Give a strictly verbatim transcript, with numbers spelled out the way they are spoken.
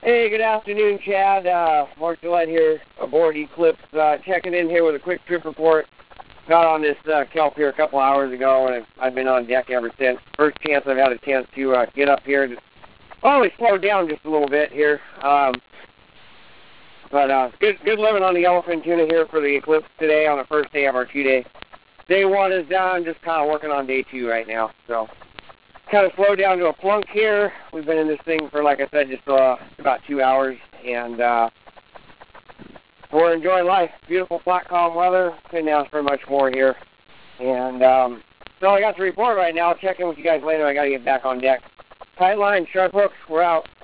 Hey, good afternoon, Chad. Uh, Mark Gillette here aboard Eclipse, uh, checking in here with a quick trip report. Got on this uh, kelp here a couple hours ago, and I've been on deck ever since. First chance I've had a chance to uh, get up here. Just only slowed down just a little bit here. Um, but uh, good, good living on the yellowfin tuna here for the Eclipse today on the first day of our two-day. Day one is done, just kind of working on day two right now. So kind of slowed down to a plunk here. We've been in this thing for, like I said, just uh, about two hours, and uh, we're enjoying life. Beautiful flat calm weather. Couldn't ask for much more here. And um, so I got to report right now. I'll check in with you guys later. I got to get back on deck. Tight line, sharp hooks. We're out.